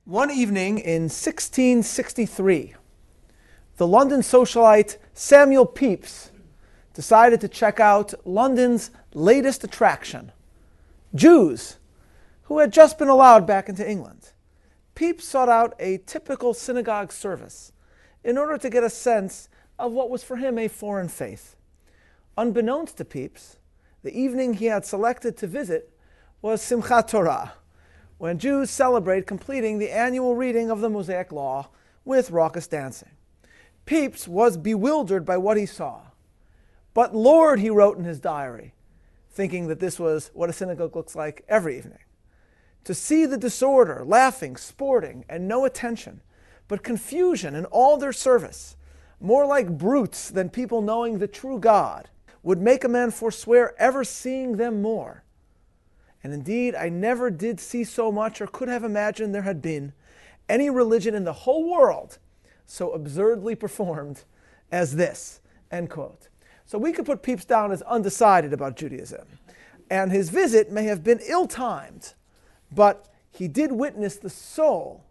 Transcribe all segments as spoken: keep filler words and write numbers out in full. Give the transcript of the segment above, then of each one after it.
One evening in sixteen sixty-three, the London socialite Samuel Pepys decided to check out London's latest attraction, Jews, who had just been allowed back into England. Pepys sought out a typical synagogue service in order to get a sense of what was for him a foreign faith. Unbeknownst to Pepys, the evening he had selected to visit was Simchat Torah, when Jews celebrate completing the annual reading of the Mosaic Law with raucous dancing. Pepys was bewildered by what he saw. But Lord, he wrote in his diary, thinking that this was what a synagogue looks like every evening. To see the disorder, laughing, sporting, and no attention, but confusion in all their service, more like brutes than people knowing the true God, would make a man forswear ever seeing them more. And indeed, I never did see so much or could have imagined there had been any religion in the whole world so absurdly performed as this, end quote. So we could put Pepys down as undecided about Judaism. And his visit may have been ill-timed, but he did witness the soul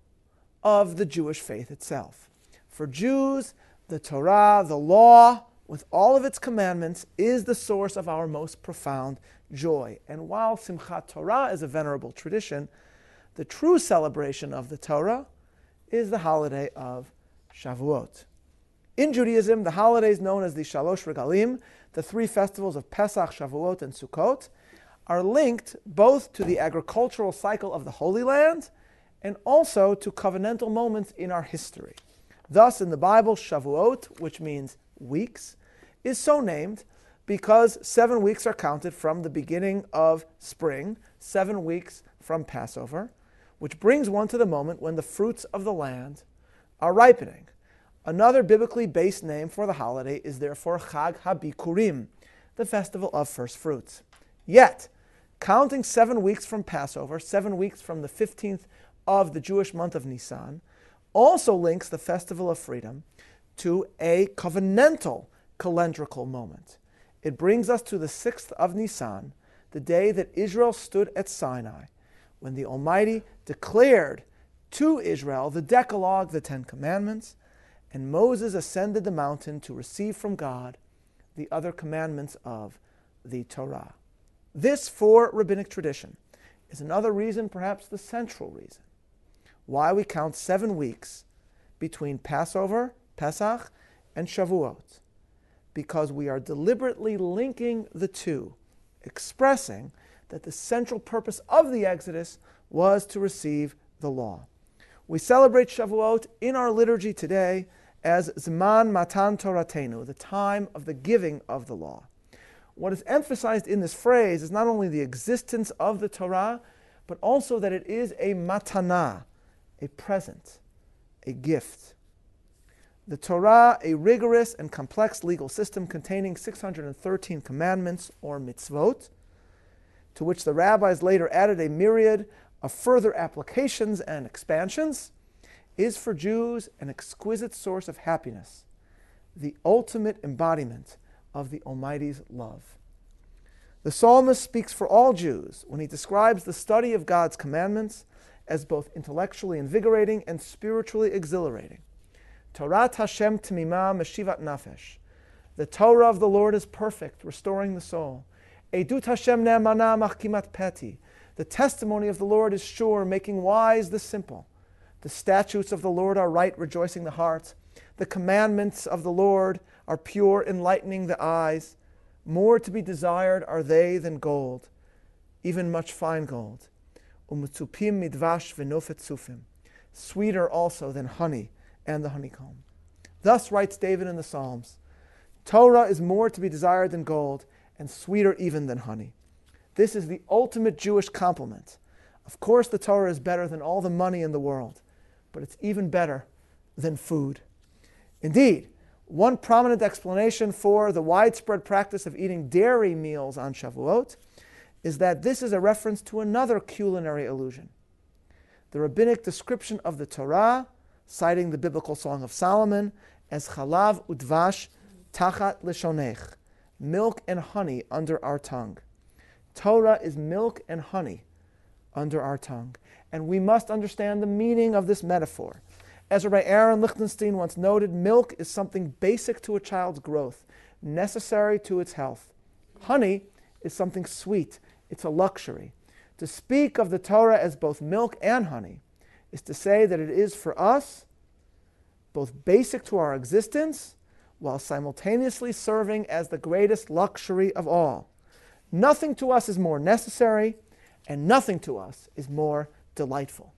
of the Jewish faith itself. For Jews, the Torah, the law, with all of its commandments, is the source of our most profound joy. And while Simchat Torah is a venerable tradition, the true celebration of the Torah is the holiday of Shavuot. In Judaism, the holidays known as the Shalosh Regalim, the three festivals of Pesach, Shavuot, and Sukkot, are linked both to the agricultural cycle of the Holy Land and also to covenantal moments in our history. Thus, in the Bible, Shavuot, which means weeks, is so named because seven weeks are counted from the beginning of spring, seven weeks from Passover, which brings one to the moment when the fruits of the land are ripening. Another biblically based name for the holiday is therefore Chag HaBikurim, the festival of first fruits. Yet, counting seven weeks from Passover, seven weeks from the fifteenth of the Jewish month of Nisan, also links the festival of freedom to a covenantal calendrical moment. It brings us to the sixth of Nisan, the day that Israel stood at Sinai, when the Almighty declared to Israel the Decalogue, the Ten Commandments, and Moses ascended the mountain to receive from God the other commandments of the Torah. This, for rabbinic tradition, is another reason, perhaps the central reason, why we count seven weeks between Passover, Pesach, and Shavuot, because we are deliberately linking the two, expressing that the central purpose of the Exodus was to receive the law. We celebrate Shavuot in our liturgy today as Zman Matan Toratenu, the time of the giving of the law. What is emphasized in this phrase is not only the existence of the Torah, but also that it is a matana, a present, a gift. The Torah, a rigorous and complex legal system containing six hundred thirteen commandments or mitzvot, to which the rabbis later added a myriad of further applications and expansions, is for Jews an exquisite source of happiness, the ultimate embodiment of the Almighty's love. The psalmist speaks for all Jews when he describes the study of God's commandments as both intellectually invigorating and spiritually exhilarating. Torat Hashem Tmima Meshivat Nafesh. The Torah of the Lord is perfect, restoring the soul. Edut Hashem Ne'amana Machkimat Peti. The testimony of the Lord is sure, making wise the simple. The statutes of the Lord are right, rejoicing the heart. The commandments of the Lord are pure, enlightening the eyes. More to be desired are they than gold, even much fine gold. Umutzupim midvash v'nofet sufim. Sweeter also than honey and the honeycomb. Thus writes David in the Psalms, Torah is more to be desired than gold, and sweeter even than honey. This is the ultimate Jewish compliment. Of course, the Torah is better than all the money in the world, but it's even better than food. Indeed, one prominent explanation for the widespread practice of eating dairy meals on Shavuot is that this is a reference to another culinary illusion. The rabbinic description of the Torah, citing the biblical Song of Solomon as chalav udvash tachat leshonech, milk and honey under our tongue. Torah is milk and honey under our tongue. And we must understand the meaning of this metaphor. As Rabbi Aaron Lichtenstein once noted, milk is something basic to a child's growth, necessary to its health. Honey is something sweet. It's a luxury. To speak of the Torah as both milk and honey is to say that it is for us both basic to our existence while simultaneously serving as the greatest luxury of all. Nothing to us is more necessary, and nothing to us is more delightful.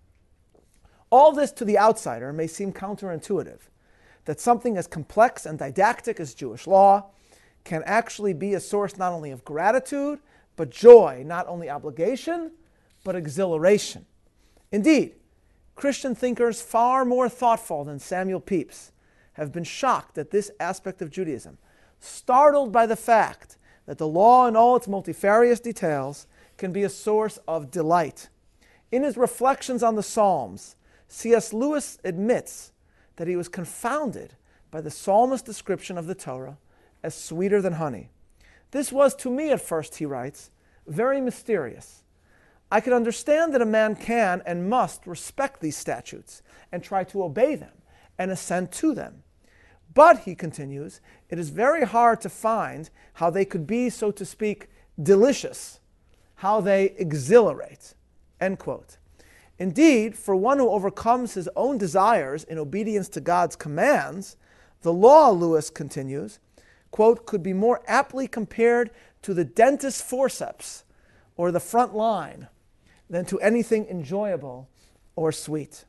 All this to the outsider may seem counterintuitive, that something as complex and didactic as Jewish law can actually be a source not only of gratitude, but joy, not only obligation, but exhilaration. Indeed, Christian thinkers far more thoughtful than Samuel Pepys have been shocked at this aspect of Judaism, startled by the fact that the law in all its multifarious details can be a source of delight. In his reflections on the Psalms, C S Lewis admits that he was confounded by the psalmist's description of the Torah as sweeter than honey. This was to me at first, he writes, very mysterious. I could understand that a man can and must respect these statutes and try to obey them and assent to them. But, he continues, it is very hard to find how they could be, so to speak, delicious, how they exhilarate, end quote. Indeed, for one who overcomes his own desires in obedience to God's commands, the law, Lewis continues, quote, could be more aptly compared to the dentist's forceps or the front line than to anything enjoyable or sweet.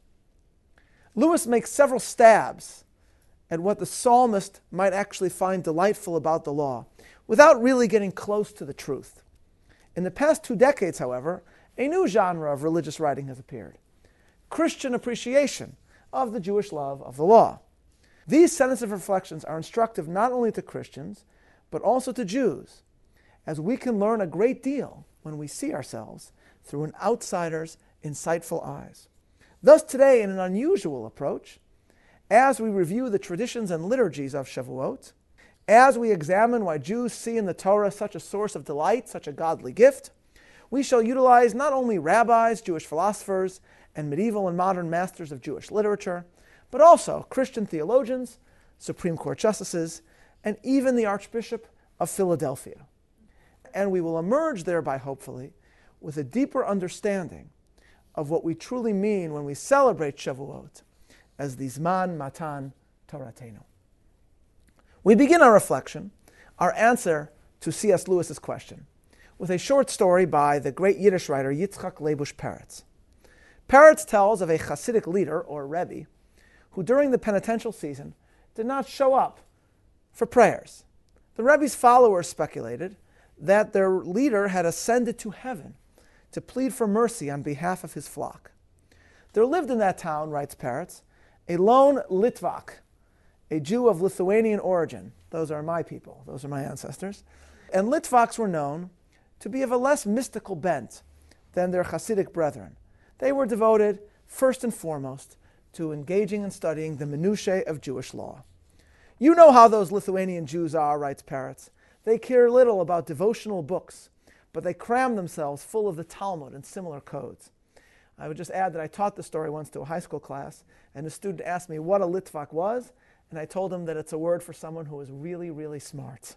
Lewis makes several stabs at what the psalmist might actually find delightful about the law, without really getting close to the truth. In the past two decades, however, a new genre of religious writing has appeared: Christian appreciation of the Jewish love of the law. These sensitive reflections are instructive not only to Christians, but also to Jews, as we can learn a great deal when we see ourselves through an outsider's insightful eyes. Thus today, in an unusual approach, as we review the traditions and liturgies of Shavuot, as we examine why Jews see in the Torah such a source of delight, such a godly gift, we shall utilize not only rabbis, Jewish philosophers, and medieval and modern masters of Jewish literature, but also Christian theologians, Supreme Court justices, and even the Archbishop of Philadelphia. And we will emerge thereby, hopefully, with a deeper understanding of what we truly mean when we celebrate Shavuot as the Zman Matan Toratenu. We begin our reflection, our answer to C S Lewis's question, with a short story by the great Yiddish writer Yitzchak Leibush Peretz. Peretz tells of a Hasidic leader, or Rebbe, who during the penitential season did not show up for prayers. The Rebbe's followers speculated that their leader had ascended to heaven to plead for mercy on behalf of his flock. There lived in that town, writes Peretz, a lone Litvak, a Jew of Lithuanian origin. Those are my people, those are my ancestors. And Litvaks were known to be of a less mystical bent than their Hasidic brethren. They were devoted, first and foremost, to engaging and studying the minutiae of Jewish law. You know how those Lithuanian Jews are, writes Peretz. They care little about devotional books, but they cram themselves full of the Talmud and similar codes. I would just add that I taught this story once to a high school class, and a student asked me what a Litvak was, and I told him that it's a word for someone who is really, really smart.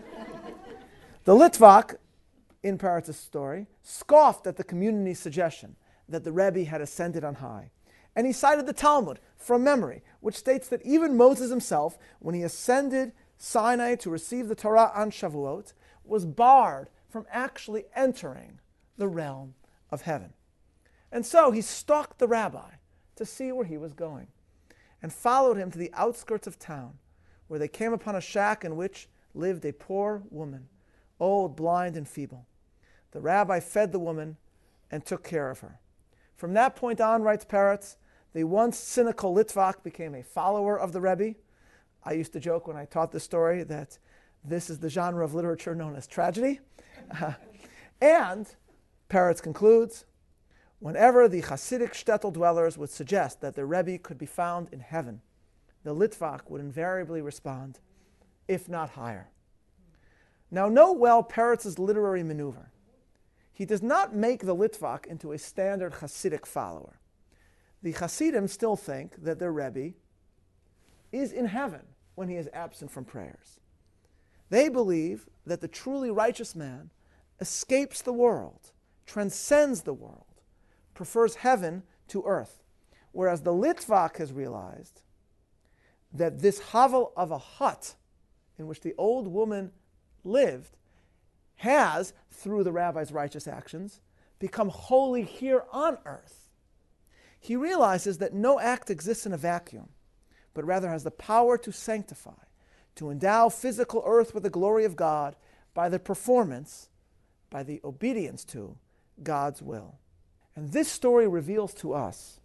The Litvak, in Peretz's story, scoffed at the community's suggestion that the Rebbe had ascended on high. And he cited the Talmud from memory, which states that even Moses himself, when he ascended Sinai to receive the Torah on Shavuot, was barred from actually entering the realm of heaven. And so he stalked the rabbi to see where he was going, and followed him to the outskirts of town, where they came upon a shack in which lived a poor woman, old, blind, and feeble. The rabbi fed the woman and took care of her. From that point on, writes Peretz, the once cynical Litvak became a follower of the Rebbe. I used to joke when I taught this story that this is the genre of literature known as tragedy. Uh, and, Peretz concludes, whenever the Hasidic shtetl dwellers would suggest that the Rebbe could be found in heaven, the Litvak would invariably respond, if not higher. Now note well Peretz's literary maneuver. he does not make the Litvak into a standard Hasidic follower. The Hasidim still think that their Rebbe is in heaven when he is absent from prayers. They believe that the truly righteous man escapes the world, transcends the world, prefers heaven to earth, whereas the Litvak has realized that this hovel of a hut in which the old woman lived has, through the rabbi's righteous actions, become holy here on earth. He realizes that no act exists in a vacuum, but rather has the power to sanctify, to endow physical earth with the glory of God by the performance, by the obedience to God's will. And this story reveals to us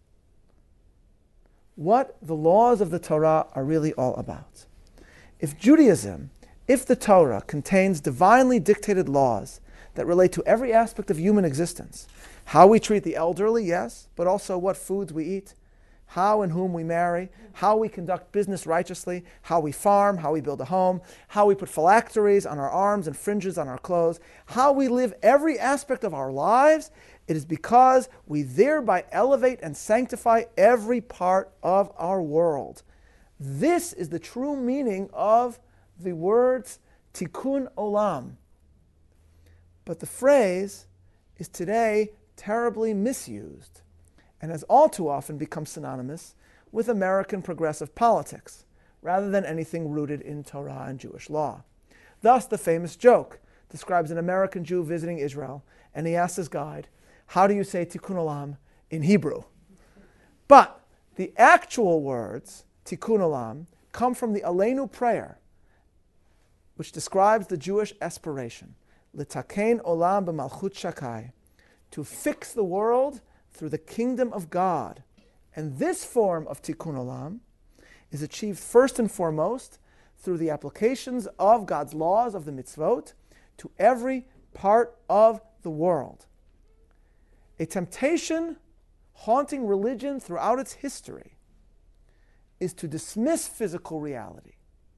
what the laws of the Torah are really all about. If Judaism, if the Torah contains divinely dictated laws that relate to every aspect of human existence, how we treat the elderly, yes, but also what foods we eat, how and whom we marry, how we conduct business righteously, how we farm, how we build a home, how we put phylacteries on our arms and fringes on our clothes, how we live every aspect of our lives, it is because we thereby elevate and sanctify every part of our world. This is the true meaning of the words tikkun olam. But the phrase is today terribly misused and has all too often become synonymous with American progressive politics, rather than anything rooted in Torah and Jewish law. Thus, the famous joke describes an American Jew visiting Israel, and he asks his guide, how do you say tikkun olam in Hebrew? But the actual words, tikkun olam, come from the Aleinu prayer, which describes the Jewish aspiration, litaken olam b'malchut shakai, to fix the world through the kingdom of God. And this form of tikkun olam is achieved first and foremost through the applications of God's laws of the mitzvot to every part of the world. A temptation haunting religion throughout its history is to dismiss physical reality,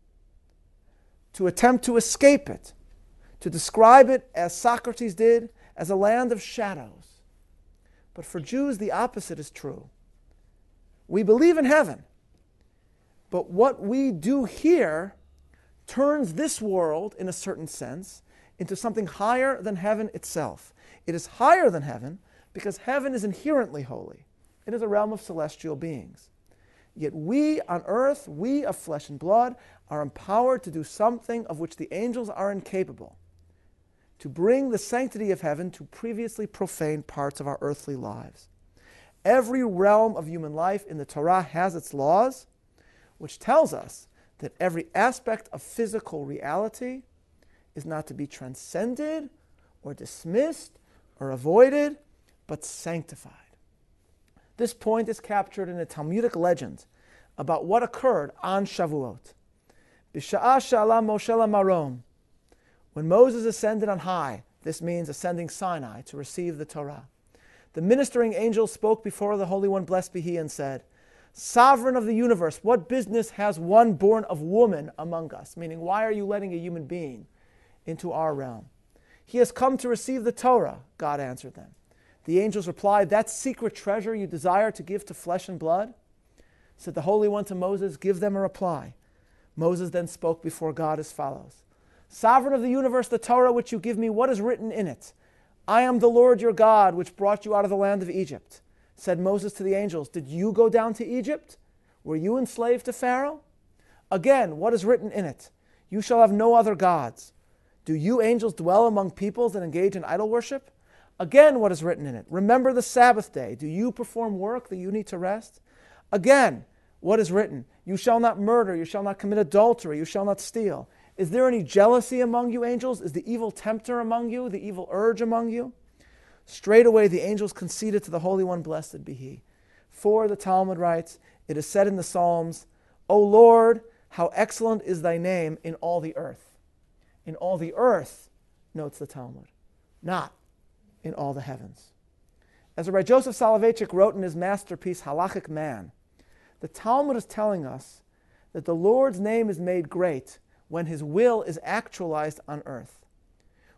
to attempt to escape it, to describe it, as Socrates did, as a land of shadows. But for Jews, the opposite is true. We believe in heaven, but what we do here turns this world, in a certain sense, into something higher than heaven itself. It is higher than heaven because heaven is inherently holy. It is a realm of celestial beings. Yet we on earth, we of flesh and blood, are empowered to do something of which the angels are incapable, to bring the sanctity of heaven to previously profane parts of our earthly lives. Every realm of human life in the Torah has its laws, which tells us that every aspect of physical reality is not to be transcended or dismissed or avoided, but sanctified. This point is captured in a Talmudic legend about what occurred on Shavuot. B'sha'ah sha'ala Moshe lamarom. When Moses ascended on high, this means ascending Sinai to receive the Torah, the ministering angel spoke before the Holy One, blessed be He, and said, Sovereign of the universe, what business has one born of woman among us? Meaning, why are you letting a human being into our realm? He has come to receive the Torah, God answered them. The angels replied, that secret treasure you desire to give to flesh and blood? Said the Holy One to Moses, give them a reply. Moses then spoke before God as follows. Sovereign of the universe, the Torah which you give me, what is written in it? I am the Lord your God, which brought you out of the land of Egypt. Said Moses to the angels, did you go down to Egypt? Were you enslaved to Pharaoh? Again, what is written in it? You shall have no other gods. Do you angels dwell among peoples and engage in idol worship? Again, what is written in it? Remember the Sabbath day. Do you perform work that you need to rest? Again, what is written? You shall not murder, you shall not commit adultery, you shall not steal. Is there any jealousy among you, angels? Is the evil tempter among you, the evil urge among you? Straightway the angels conceded to the Holy One, blessed be He. For, the Talmud writes, it is said in the Psalms, O Lord, how excellent is thy name in all the earth. In all the earth, notes the Talmud, not in all the heavens. As Rabbi Joseph Soloveitchik wrote in his masterpiece, Halachic Man, the Talmud is telling us that the Lord's name is made great when His will is actualized on earth.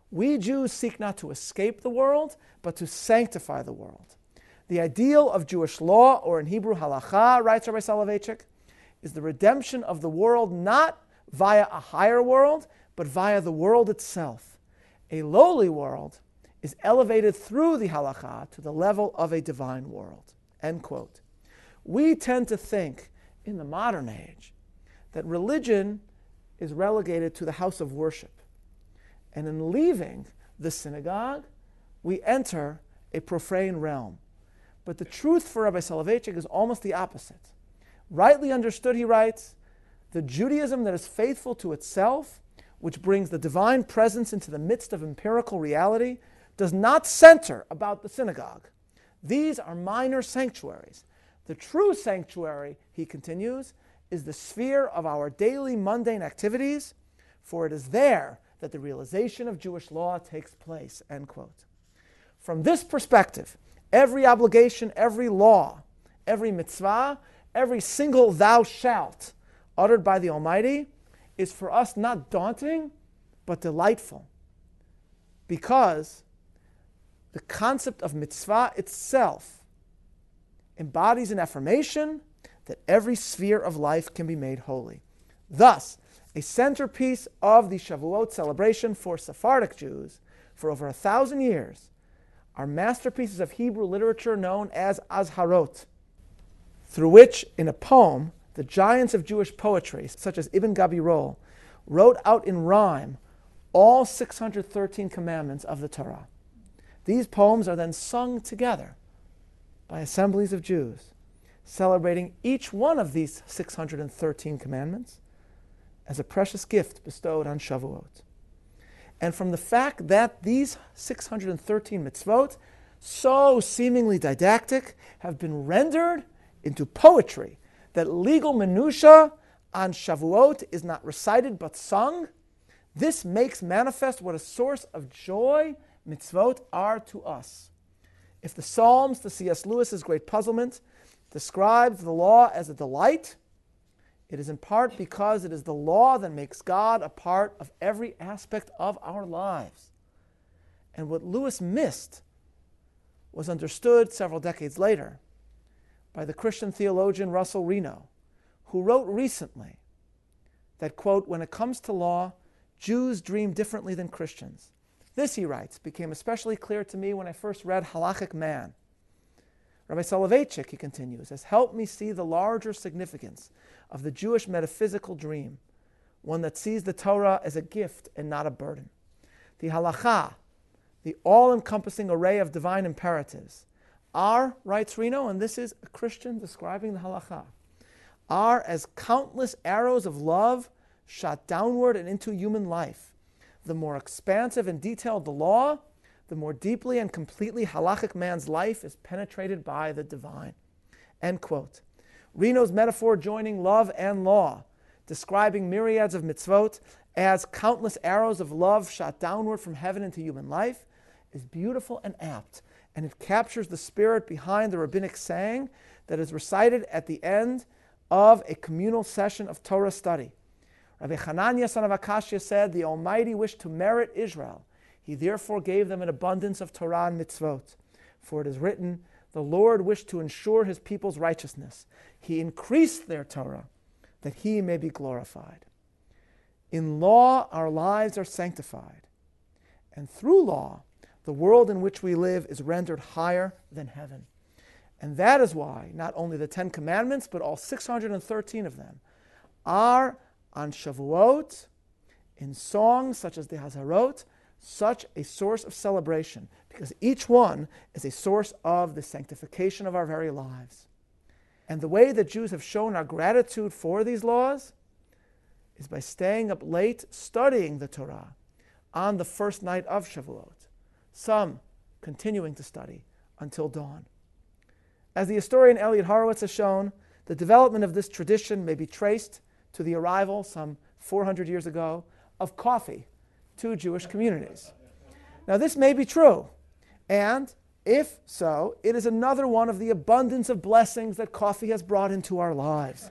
We Jews seek not to escape the world, but to sanctify the world. The ideal of Jewish law, or in Hebrew halacha, writes Rabbi Soloveitchik, is the redemption of the world not via a higher world, but via the world itself. A lowly world is elevated through the halacha to the level of a divine world. End quote. We tend to think in the modern age that religion is relegated to the house of worship. And in leaving the synagogue, we enter a profane realm. But the truth for Rabbi Soloveitchik is almost the opposite. Rightly understood, he writes, the Judaism that is faithful to itself, which brings the divine presence into the midst of empirical reality, does not center about the synagogue. These are minor sanctuaries. The true sanctuary, he continues, is the sphere of our daily mundane activities, for it is there that the realization of Jewish law takes place, end quote. From this perspective, every obligation, every law, every mitzvah, every single thou shalt uttered by the Almighty is for us not daunting, but delightful. Because the concept of mitzvah itself embodies an affirmation that every sphere of life can be made holy. Thus, a centerpiece of the Shavuot celebration for Sephardic Jews for over a thousand years are masterpieces of Hebrew literature known as Azharot, through which, in a poem, the giants of Jewish poetry, such as Ibn Gabirol, wrote out in rhyme all six hundred thirteen commandments of the Torah. These poems are then sung together by assemblies of Jews, celebrating each one of these six hundred thirteen commandments as a precious gift bestowed on Shavuot. And from the fact that these six hundred thirteen mitzvot, so seemingly didactic, have been rendered into poetry, that legal minutiae on Shavuot is not recited but sung, this makes manifest what a source of joy mitzvot are to us. If the Psalms, to C S Lewis's great puzzlement, describes the law as a delight, it is in part because it is the law that makes God a part of every aspect of our lives. And what Lewis missed was understood several decades later by the Christian theologian Russell Reno, who wrote recently that, quote, when it comes to law, Jews dream differently than Christians. This, he writes, became especially clear to me when I first read Halachic Man. Rabbi Soloveitchik, he continues, has helped me see the larger significance of the Jewish metaphysical dream, one that sees the Torah as a gift and not a burden. The halacha, the all-encompassing array of divine imperatives, are, writes Reno, and this is a Christian describing the halacha, are as countless arrows of love shot downward and into human life. The more expansive and detailed the law, the more deeply and completely halachic man's life is penetrated by the divine. End quote. Reno's metaphor joining love and law, describing myriads of mitzvot as countless arrows of love shot downward from heaven into human life, is beautiful and apt, and it captures the spirit behind the rabbinic saying that is recited at the end of a communal session of Torah study. Rabbi Hanania, son of Akashya, said, the Almighty wished to merit Israel. He therefore gave them an abundance of Torah and mitzvot. For it is written, the Lord wished to ensure his people's righteousness. He increased their Torah, that he may be glorified. In law, our lives are sanctified. And through law, the world in which we live is rendered higher than heaven. And that is why not only the Ten Commandments, but all six hundred thirteen of them are on Shavuot, in songs such as the Hazarot, such a source of celebration, because each one is a source of the sanctification of our very lives. And the way that Jews have shown our gratitude for these laws is by staying up late studying the Torah on the first night of Shavuot, some continuing to study until dawn. As the historian Elliot Horowitz has shown, the development of this tradition may be traced to the arrival, some four hundred years ago, of coffee to Jewish communities. Now, this may be true, and if so, it is another one of the abundance of blessings that coffee has brought into our lives.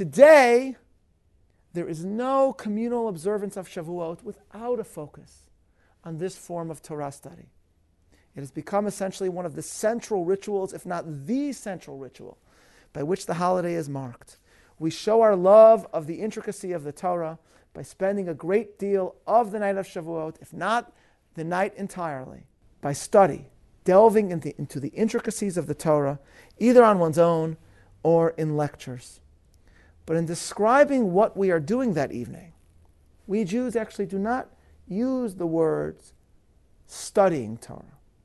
Today, there is no communal observance of Shavuot without a focus on this form of Torah study. It has become essentially one of the central rituals, if not the central ritual, by which the holiday is marked. We show our love of the intricacy of the Torah by spending a great deal of the night of Shavuot, if not the night entirely, by study, delving into, into the intricacies of the Torah, either on one's own or in lectures. But in describing what we are doing that evening, we Jews actually do not use the words studying Torah.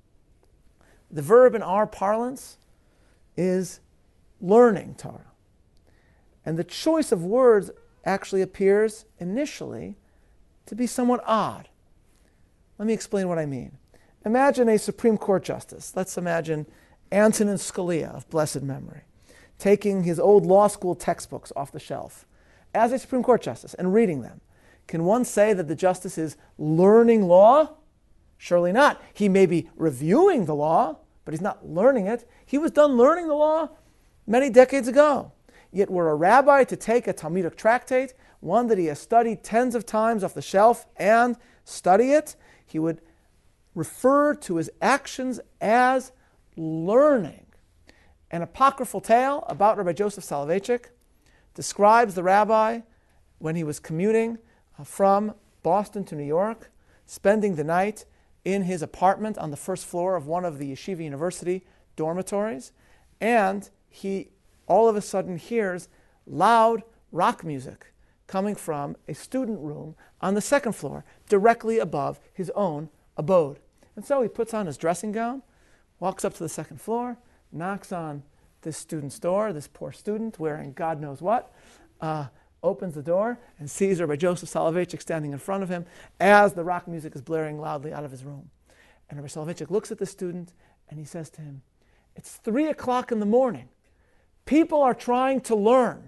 The verb in our parlance is learning Torah. And the choice of words actually appears initially to be somewhat odd. Let me explain what I mean. Imagine a Supreme Court justice. Let's imagine Antonin Scalia of blessed memory, taking his old law school textbooks off the shelf as a Supreme Court justice and reading them. Can one say that the justice is learning law? Surely not. He may be reviewing the law, but he's not learning it. He was done learning the law many decades ago. Yet were a rabbi to take a Talmudic tractate, one that he has studied tens of times off the shelf, and study it, he would refer to his actions as learning. An apocryphal tale about Rabbi Joseph Soloveitchik describes the rabbi when he was commuting from Boston to New York, spending the night in his apartment on the first floor of one of the Yeshiva University dormitories, and he all of a sudden hears loud rock music coming from a student room on the second floor, directly above his own abode. And so he puts on his dressing gown, walks up to the second floor, knocks on this student's door, this poor student wearing God knows what, uh, opens the door and sees Rabbi Joseph Soloveitchik standing in front of him as the rock music is blaring loudly out of his room. And Rabbi Soloveitchik looks at the student and he says to him, "It's three o'clock in the morning. People are trying to learn."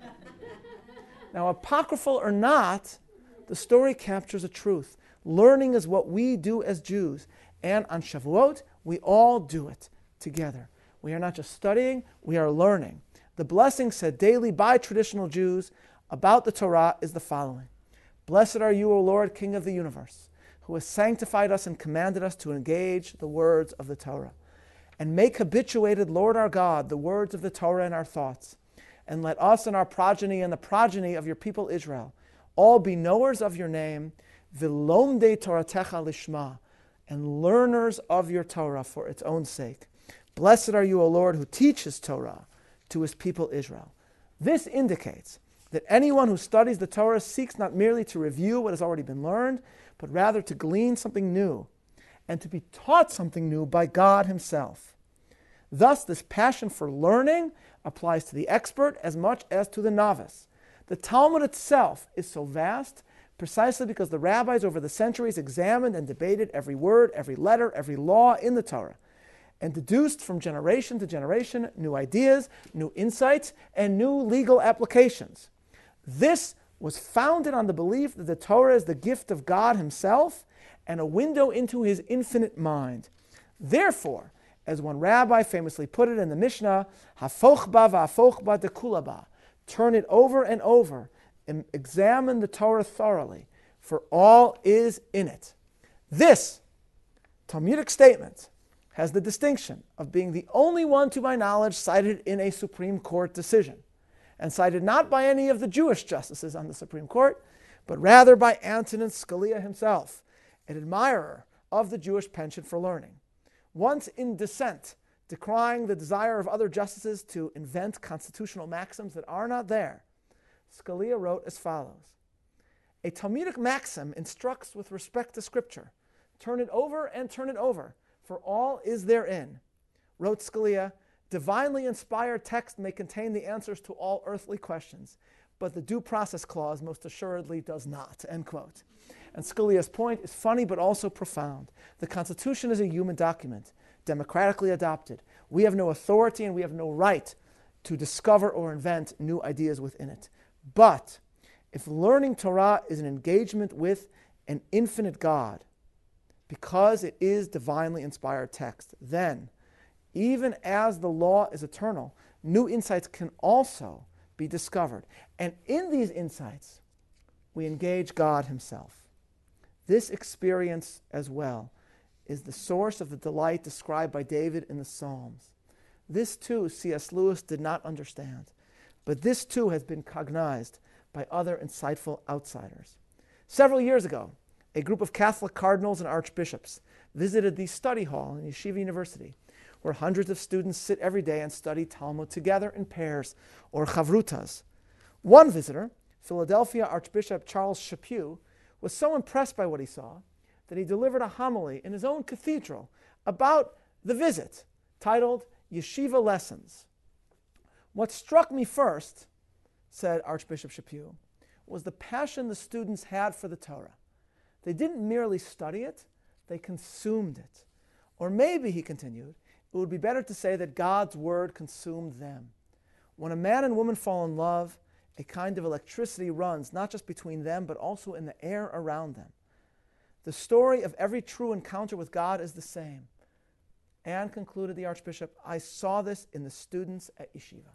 Now, apocryphal or not, the story captures a truth. Learning is what we do as Jews. And on Shavuot, we all do it together. We are not just studying, we are learning. The blessing said daily by traditional Jews about the Torah is the following. Blessed are you, O Lord, King of the universe, who has sanctified us and commanded us to engage the words of the Torah. And make habituated, Lord our God, the words of the Torah in our thoughts. And let us and our progeny and the progeny of your people Israel all be knowers of your name, vilomdei Toratecha lishma, and learners of your Torah for its own sake. Blessed are you, O Lord, who teaches Torah to his people Israel. This indicates that anyone who studies the Torah seeks not merely to review what has already been learned, but rather to glean something new and to be taught something new by God himself. Thus, this passion for learning applies to the expert as much as to the novice. The Talmud itself is so vast precisely because the rabbis over the centuries examined and debated every word, every letter, every law in the Torah, and deduced from generation to generation new ideas, new insights, and new legal applications. This was founded on the belief that the Torah is the gift of God himself and a window into his infinite mind. Therefore, as one rabbi famously put it in the Mishnah, hafoch ba va'afoch ba dekula ba, turn it over and over, and examine the Torah thoroughly, for all is in it. This Talmudic statement has the distinction of being the only one, to my knowledge, cited in a Supreme Court decision, and cited not by any of the Jewish justices on the Supreme Court, but rather by Antonin Scalia himself, an admirer of the Jewish penchant for learning. Once in dissent, decrying the desire of other justices to invent constitutional maxims that are not there, Scalia wrote as follows. A Talmudic maxim instructs with respect to Scripture. Turn it over and turn it over, for all is therein. Wrote Scalia, divinely inspired text may contain the answers to all earthly questions, but the due process clause most assuredly does not, end quote. And Scalia's point is funny but also profound. The Constitution is a human document, democratically adopted. We have no authority and we have no right to discover or invent new ideas within it. But if learning Torah is an engagement with an infinite God, because it is divinely inspired text, then, even as the law is eternal, new insights can also be discovered. And in these insights, we engage God himself. This experience as well is the source of the delight described by David in the Psalms. This too, C S Lewis did not understand, but this too has been cognized by other insightful outsiders. Several years ago, a group of Catholic cardinals and archbishops visited the study hall in Yeshiva University, where hundreds of students sit every day and study Talmud together in pairs, or chavrutas. One visitor, Philadelphia Archbishop Charles Chaput, was so impressed by what he saw that he delivered a homily in his own cathedral about the visit, titled Yeshiva Lessons. What struck me first, said Archbishop Chaput, was the passion the students had for the Torah. They didn't merely study it, they consumed it. Or maybe, he continued, it would be better to say that God's word consumed them. When a man and woman fall in love, a kind of electricity runs not just between them, but also in the air around them. The story of every true encounter with God is the same. And, concluded the Archbishop, I saw this in the students at Yeshiva.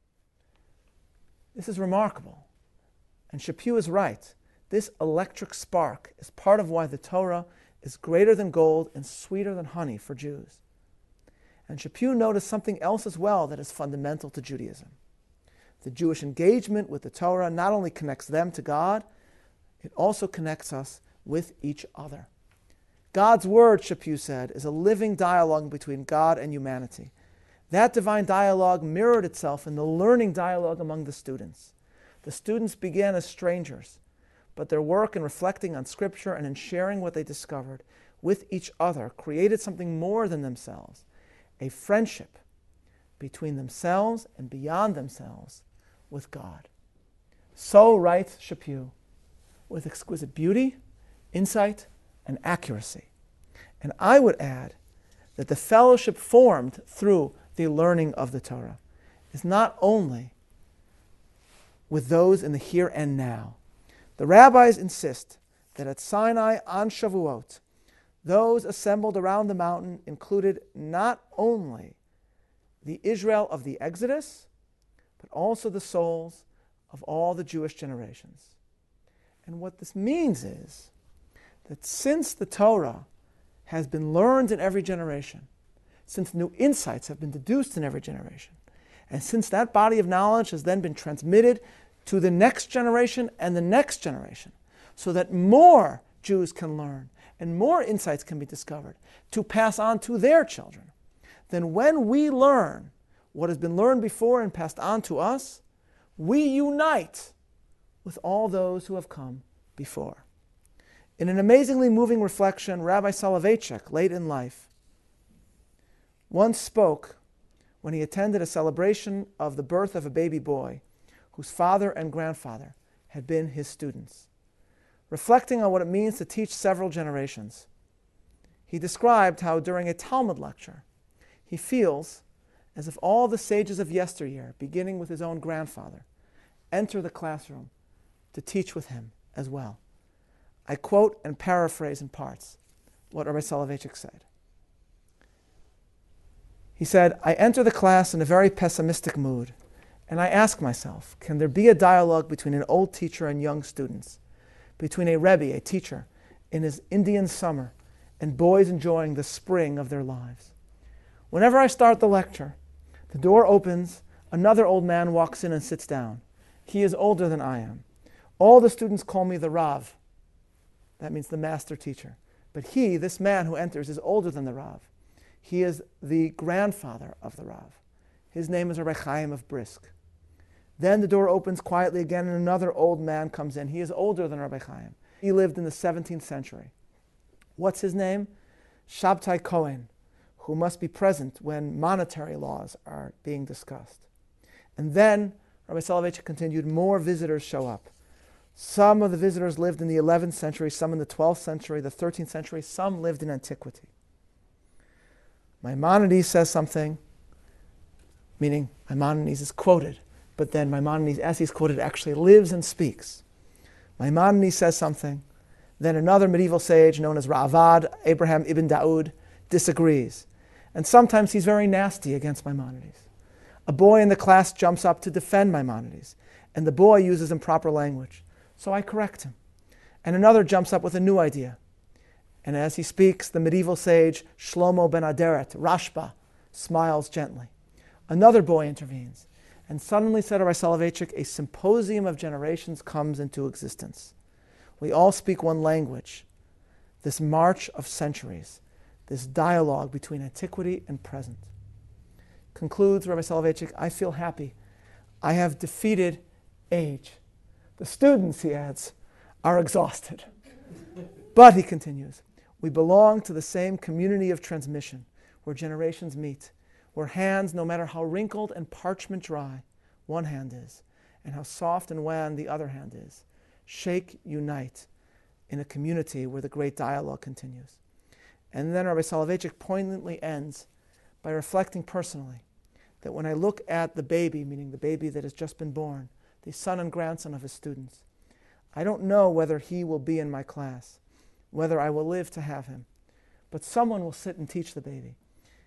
This is remarkable. And Chaput is right. This electric spark is part of why the Torah is greater than gold and sweeter than honey for Jews. And Chaput noticed something else as well that is fundamental to Judaism. The Jewish engagement with the Torah not only connects them to God, it also connects us with each other. God's word, Chaput said, is a living dialogue between God and humanity. That divine dialogue mirrored itself in the learning dialogue among the students. The students began as strangers, but their work in reflecting on Scripture and in sharing what they discovered with each other created something more than themselves, a friendship between themselves and beyond themselves with God. So writes Chaput, with exquisite beauty, insight, and accuracy. And I would add that the fellowship formed through the learning of the Torah is not only with those in the here and now. The rabbis insist that at Sinai on Shavuot, those assembled around the mountain included not only the Israel of the Exodus, but also the souls of all the Jewish generations. And what this means is that since the Torah has been learned in every generation, since new insights have been deduced in every generation, and since that body of knowledge has then been transmitted to the next generation and the next generation, so that more Jews can learn and more insights can be discovered to pass on to their children, then when we learn what has been learned before and passed on to us, we unite with all those who have come before. In an amazingly moving reflection, Rabbi Soloveitchik, late in life, once spoke when he attended a celebration of the birth of a baby boy whose father and grandfather had been his students. Reflecting on what it means to teach several generations, he described how during a Talmud lecture, he feels as if all the sages of yesteryear, beginning with his own grandfather, enter the classroom to teach with him as well. I quote and paraphrase in parts what Rabbi Soloveitchik said. He said, I enter the class in a very pessimistic mood, and I ask myself, can there be a dialogue between an old teacher and young students, between a Rebbe, a teacher, in his Indian summer, and boys enjoying the spring of their lives? Whenever I start the lecture, the door opens, another old man walks in and sits down. He is older than I am. All the students call me the Rav. That means the master teacher. But he, this man who enters, is older than the Rav. He is the grandfather of the Rav. His name is Rabbi Chaim of Brisk. Then the door opens quietly again and another old man comes in. He is older than Rabbi Chaim. He lived in the seventeenth century. What's his name? Shabtai Cohen, who must be present when monetary laws are being discussed. And then, Rabbi Soloveitchik continued, more visitors show up. Some of the visitors lived in the eleventh century, some in the twelfth century, the thirteenth century, some lived in antiquity. Maimonides says something, meaning Maimonides is quoted, but then Maimonides, as he's quoted, actually lives and speaks. Maimonides says something, then another medieval sage known as Ra'avad, Abraham ibn Daud, disagrees. And sometimes he's very nasty against Maimonides. A boy in the class jumps up to defend Maimonides, and the boy uses improper language. So I correct him. And another jumps up with a new idea. And as he speaks, the medieval sage Shlomo ben Aderet, Rashba, smiles gently. Another boy intervenes, and suddenly, said Rabbi Soloveitchik, a symposium of generations comes into existence. We all speak one language. This march of centuries, this dialogue between antiquity and present. Concludes Rabbi Soloveitchik, I feel happy. I have defeated age. The students, he adds, are exhausted. But, he continues, we belong to the same community of transmission, where generations meet, where hands, no matter how wrinkled and parchment dry one hand is, and how soft and wan the other hand is, shake, unite in a community where the great dialogue continues. And then Rabbi Soloveitchik poignantly ends by reflecting personally that when I look at the baby, meaning the baby that has just been born, the son and grandson of his students, I don't know whether he will be in my class, whether I will live to have him, but someone will sit and teach the baby,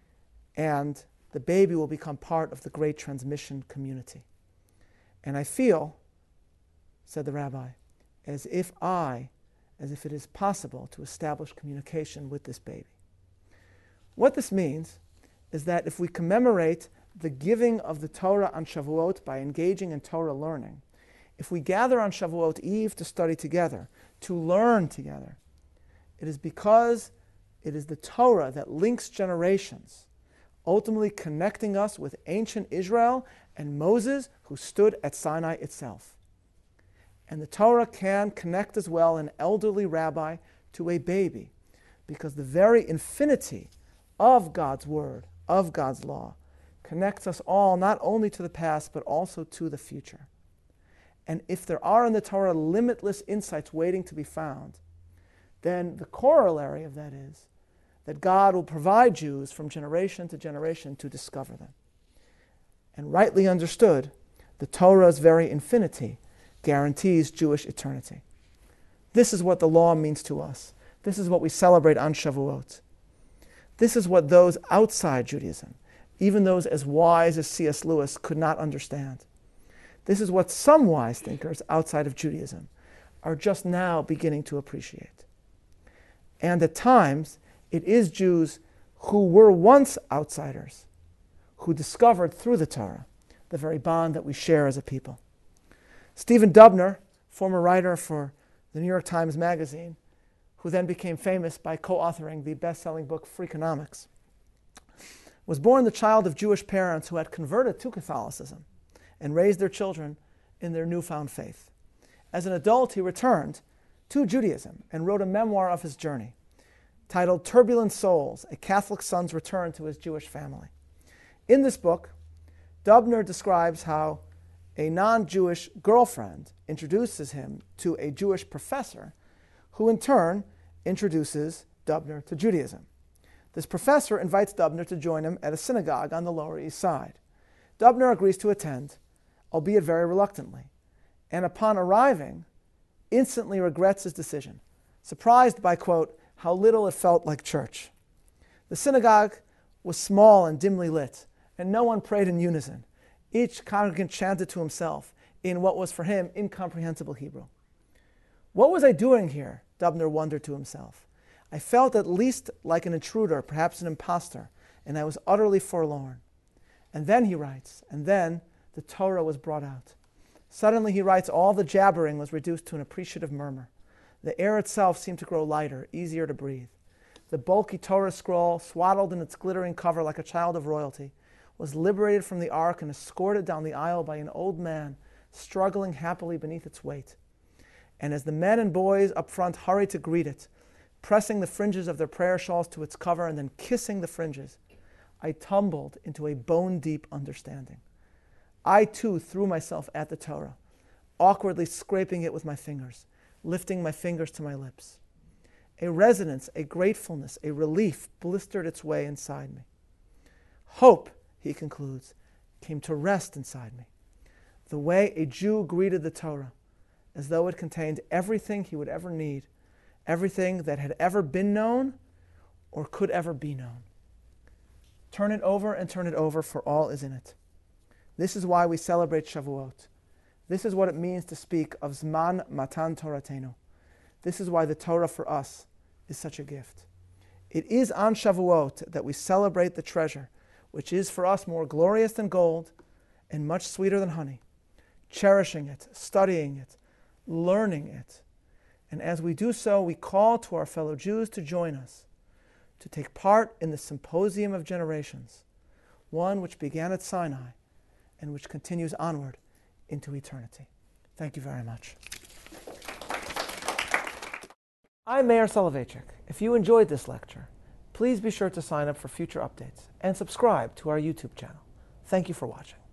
and the baby will become part of the great transmission community. And I feel, said the rabbi, as if I, as if it is possible to establish communication with this baby. What this means is that if we commemorate the giving of the Torah on Shavuot by engaging in Torah learning, if we gather on Shavuot Eve to study together, to learn together, it is because it is the Torah that links generations, ultimately connecting us with ancient Israel and Moses, who stood at Sinai itself. And the Torah can connect as well an elderly rabbi to a baby, because the very infinity of God's word, of God's law, connects us all not only to the past, but also to the future. And if there are in the Torah limitless insights waiting to be found, then the corollary of that is that God will provide Jews from generation to generation to discover them. And rightly understood, the Torah's very infinity guarantees Jewish eternity. This is what the law means to us. This is what we celebrate on Shavuot. This is what those outside Judaism, even those as wise as C S Lewis, could not understand. This is what some wise thinkers outside of Judaism are just now beginning to appreciate. And at times, it is Jews who were once outsiders who discovered through the Torah the very bond that we share as a people. Stephen Dubner, former writer for the New York Times Magazine, who then became famous by co-authoring the best-selling book Freakonomics, was born the child of Jewish parents who had converted to Catholicism and raised their children in their newfound faith. As an adult, he returned to Judaism and wrote a memoir of his journey titled Turbulent Souls, A Catholic Son's Return to His Jewish Family. In this book, Dubner describes how a non-Jewish girlfriend introduces him to a Jewish professor who in turn introduces Dubner to Judaism. This professor invites Dubner to join him at a synagogue on the Lower East Side. Dubner agrees to attend, albeit very reluctantly, and upon arriving, instantly regrets his decision, surprised by, quote, how little it felt like church. The synagogue was small and dimly lit, and no one prayed in unison. Each congregant chanted to himself in what was for him incomprehensible Hebrew. What was I doing here? Dubner wondered to himself. I felt at least like an intruder, perhaps an imposter, and I was utterly forlorn. And then, he writes, and then the Torah was brought out. Suddenly, he writes, all the jabbering was reduced to an appreciative murmur. The air itself seemed to grow lighter, easier to breathe. The bulky Torah scroll, swaddled in its glittering cover like a child of royalty, was liberated from the ark and escorted down the aisle by an old man, struggling happily beneath its weight. And as the men and boys up front hurried to greet it, pressing the fringes of their prayer shawls to its cover and then kissing the fringes, I tumbled into a bone-deep understanding. I too threw myself at the Torah, awkwardly scraping it with my fingers, lifting my fingers to my lips. A resonance, a gratefulness, a relief blistered its way inside me. Hope, he concludes, came to rest inside me. The way a Jew greeted the Torah, as though it contained everything he would ever need, everything that had ever been known or could ever be known. Turn it over and turn it over, for all is in it. This is why we celebrate Shavuot. This is what it means to speak of Zman Matan Toratenu. This is why the Torah for us is such a gift. It is on Shavuot that we celebrate the treasure, which is for us more glorious than gold and much sweeter than honey, cherishing it, studying it, learning it. And as we do so, we call to our fellow Jews to join us, to take part in the symposium of generations, one which began at Sinai and which continues onward into eternity. Thank you very much. I'm Meir Soloveichik. If you enjoyed this lecture, please be sure to sign up for future updates and subscribe to our YouTube channel. Thank you for watching.